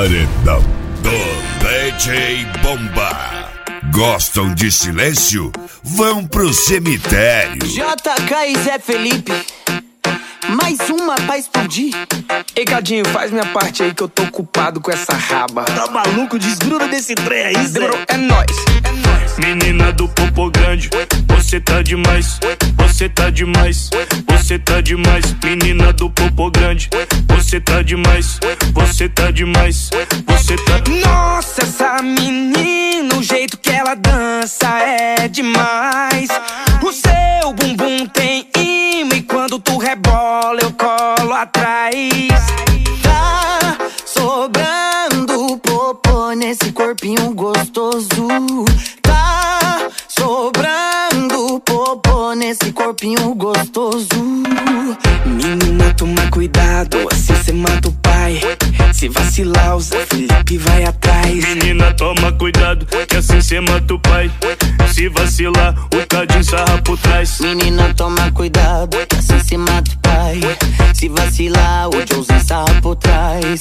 Paredão do DJ Bomba. Gostam de silêncio? Vão pro cemitério. JK e Zé Felipe, mais uma pra explodir. Ei, Cadinho, faz minha parte aí que eu tô ocupado com essa raba. Tá maluco? Desgruda desse trem aí, Zé. É nóis, é nóis. Menina do popô grande, você tá demais, você tá demais, você tá demais. Menina do popô grande, você tá demais, você tá demais, você tá... Nossa, essa menina, o jeito que ela dança é demais. O seu bumbum tem imã e quando tu rebola eu colo atrás. Tá sobrando popô nesse corpinho gostoso. Tá sobrando popô nesse corpinho gostoso. Menina, toma cuidado, assim cê mata o pai. Se vacilar, o Zé Felipe vai atrás. Menina, toma cuidado, que assim cê mata o pai. Se vacilar, o Cadinho sarra por trás. Menina, toma cuidado, assim cê mata o pai. Se vacilar, o Joãozinho sarra por trás.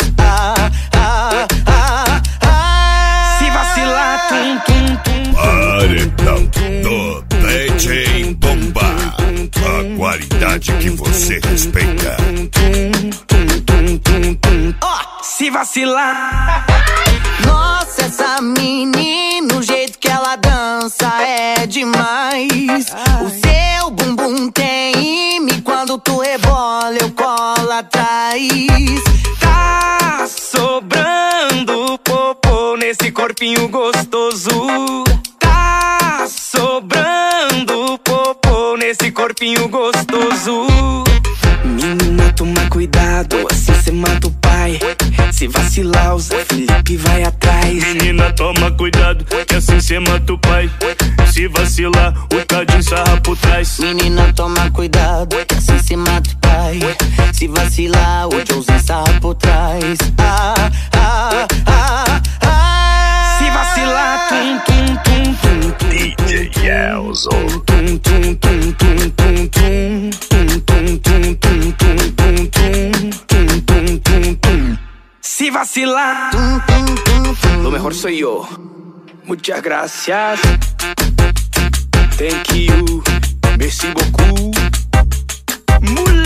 Se vacilar, tum, tum, tum. Paredão do DJ Bomba. A qualidade que você respeita. Se vacilar. Nossa, essa menina, o jeito que ela dança é demais. O seu bumbum tem imã e quando tu rebola eu colo atrás. Tá sobrando popô nesse corpinho gostoso. Tá sobrando popô nesse corpinho gostoso. Menina, toma cuidado, assim cê mata o pai. Se vacilar, o Zé Felipe vai atrás. Menina, toma cuidado, que assim cê mata o pai. Se vacilar, o Cadinho sarra por trás. Menina, toma cuidado, assim cê mata o pai. Se vacilar, o Joãozinho sarra por trás. Se vacilar, tum, tum, tum, tum, tum. DJ Elzo. Tum, tum, tum, tum, tum, tum, tum. Tum, tum, tum, tum, tum, tum, tum. Tum, tum, tum, tum. Se vacilar, lo mejor soy yo. Muchas gracias. Thank you. Merci beaucoup.